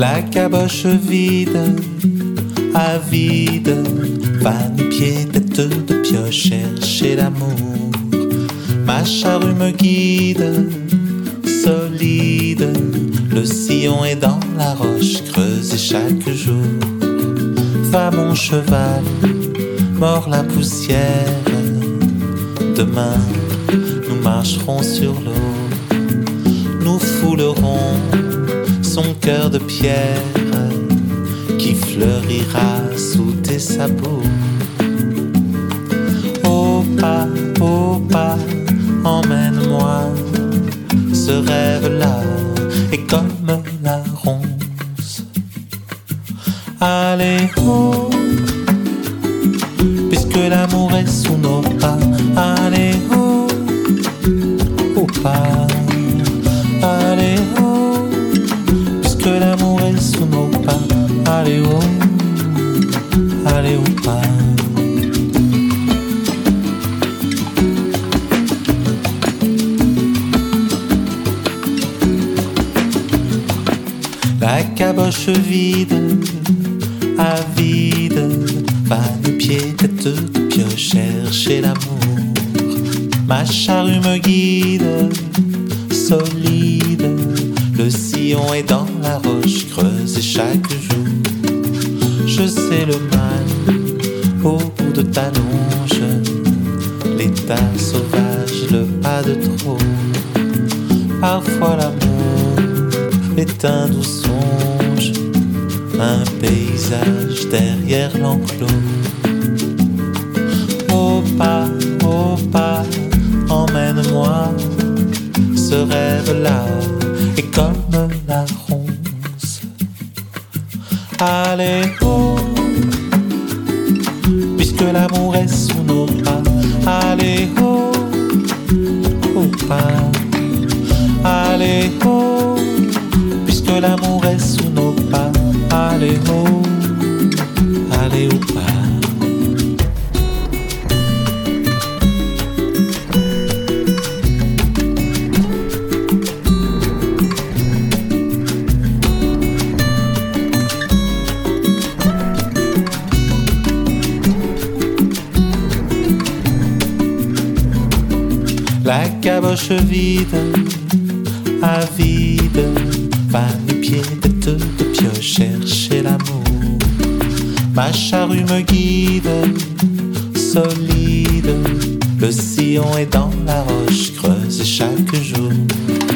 La caboche vide, avide, va nu-pied, tête de pioche, chercher l'amour. Ma charrue me guide, solide, le sillon est dans la roche, creusé chaque jour. Va mon cheval, mord la poussière, demain nous marcherons sur l'eau. Nous foulerons son cœur de pierre qui fleurira sous tes sabots. Au pas, emmène-moi. Ce rêve-là est comme la ronce. Allez, oh, puisque l'amour est sous nos pas. Allez, oh, au pas. Allez, oh, puisque l'amour est sous nos pas. Allez, oh, allez, au pas. La caboche vide, avide, va nu-pied, tête de pioche, chercher l'amour. Ma charrue me guide, solide, le sillon est dans la roche, creusé chaque jour. Je sais le mal au bout de ta longe, l'état sauvage, le pas de trop. Parfois l'amour est un doux songe, un paysage derrière l'enclos. Au pas, emmène-moi. Ce rêve-là est comme la ronce. Allez, oh, puisque l'amour est sous nos pas. Allez, oh, au pas. Allez, oh, puisque l'amour est sous nos pas. Allez, oh, allez, au pas. La caboche vide, avide, va nu-pied, tête de pioche, chercher l'amour. Ma charrue me guide, solide, le sillon est dans la roche, creusé chaque jour.